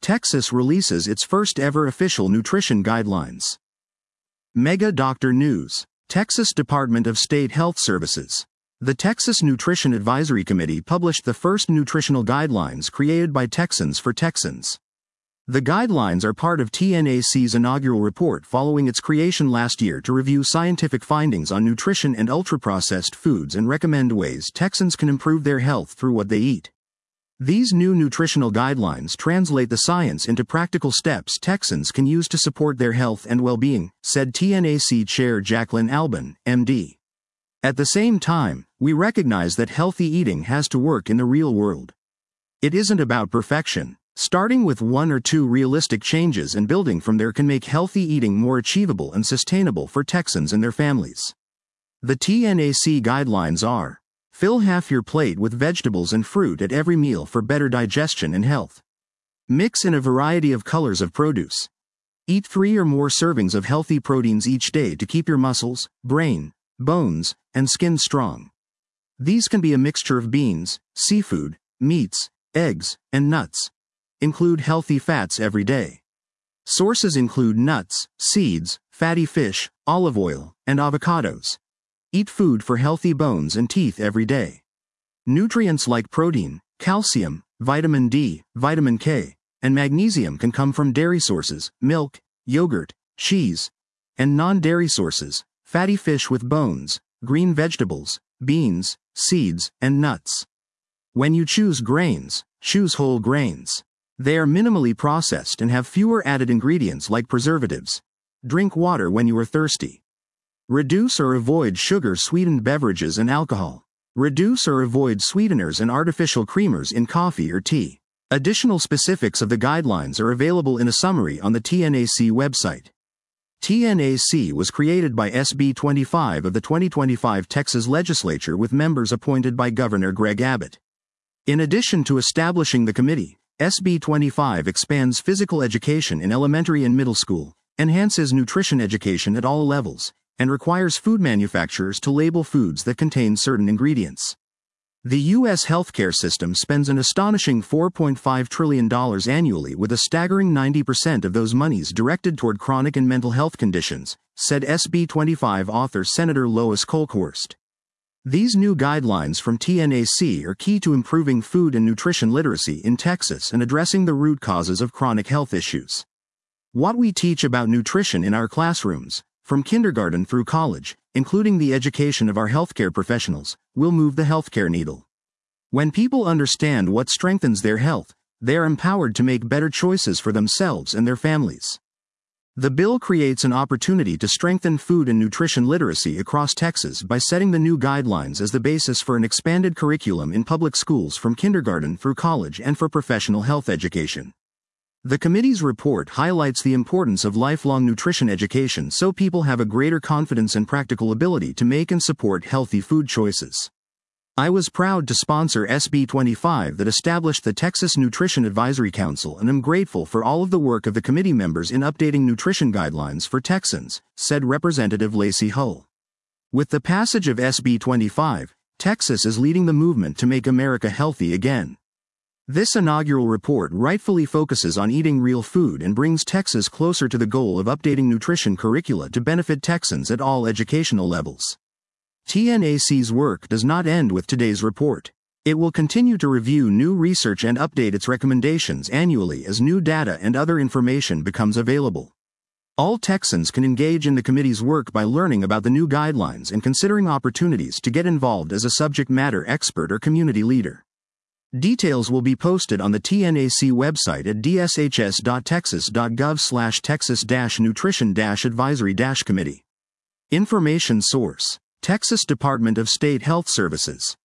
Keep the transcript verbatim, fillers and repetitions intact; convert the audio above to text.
Texas releases its first ever official nutrition guidelines. Mega Doctor News. Texas Department of State Health Services. The Texas Nutrition Advisory Committee published the first nutritional guidelines created by Texans for Texans. The guidelines are part of T N A C's inaugural report following its creation last year to review scientific findings on nutrition and ultra-processed foods and recommend ways Texans can improve their health through what they eat. These new nutritional guidelines translate the science into practical steps Texans can use to support their health and well-being, said T N A C Chair Jacqueline Albin, M D. At the same time, we recognize that healthy eating has to work in the real world. It isn't about perfection. Starting with one or two realistic changes and building from there can make healthy eating more achievable and sustainable for Texans and their families. The T N A C guidelines are: fill half your plate with vegetables and fruit at every meal for better digestion and health. Mix in a variety of colors of produce. Eat three or more servings of healthy proteins each day to keep your muscles, brain, bones, and skin strong. These can be a mixture of beans, seafood, meats, eggs, and nuts. Include healthy fats every day. Sources include nuts, seeds, fatty fish, olive oil, and avocados. Eat food for healthy bones and teeth every day. Nutrients like protein, calcium, vitamin D, vitamin K, and magnesium can come from dairy sources, milk, yogurt, cheese, and non-dairy sources, fatty fish with bones, green vegetables, beans, seeds, and nuts. When you choose grains, choose whole grains. They are minimally processed and have fewer added ingredients like preservatives. Drink water when you are thirsty. Reduce or avoid sugar-sweetened beverages and alcohol. Reduce or avoid sweeteners and artificial creamers in coffee or tea. Additional specifics of the guidelines are available in a summary on the T N A C website. T N A C was created by S B twenty-five of the twenty twenty-five Texas Legislature with members appointed by Governor Greg Abbott. In addition to establishing the committee, S B twenty-five expands physical education in elementary and middle school, enhances nutrition education at all levels, and requires food manufacturers to label foods that contain certain ingredients. The U S healthcare system spends an astonishing four point five trillion dollars annually, with a staggering ninety percent of those monies directed toward chronic and mental health conditions, said S B twenty-five author Senator Lois Kolkhorst. These new guidelines from T N A C are key to improving food and nutrition literacy in Texas and addressing the root causes of chronic health issues. What we teach about nutrition in our classrooms, from kindergarten through college, including the education of our healthcare professionals, will move the healthcare needle. When people understand what strengthens their health, they are empowered to make better choices for themselves and their families. The bill creates an opportunity to strengthen food and nutrition literacy across Texas by setting the new guidelines as the basis for an expanded curriculum in public schools from kindergarten through college and for professional health education. The committee's report highlights the importance of lifelong nutrition education so people have a greater confidence and practical ability to make and support healthy food choices. I was proud to sponsor S B twenty-five that established the Texas Nutrition Advisory Council and am grateful for all of the work of the committee members in updating nutrition guidelines for Texans, said Representative Lacey Hull. With the passage of S B twenty-five, Texas is leading the movement to make America healthy again. This inaugural report rightfully focuses on eating real food and brings Texas closer to the goal of updating nutrition curricula to benefit Texans at all educational levels. T N A C's work does not end with today's report. It will continue to review new research and update its recommendations annually as new data and other information becomes available. All Texans can engage in the committee's work by learning about the new guidelines and considering opportunities to get involved as a subject matter expert or community leader. Details will be posted on the T N A C website at d s h s dot texas dot gov slash texas dash nutrition dash advisory dash committee. Information source: Texas Department of State Health Services.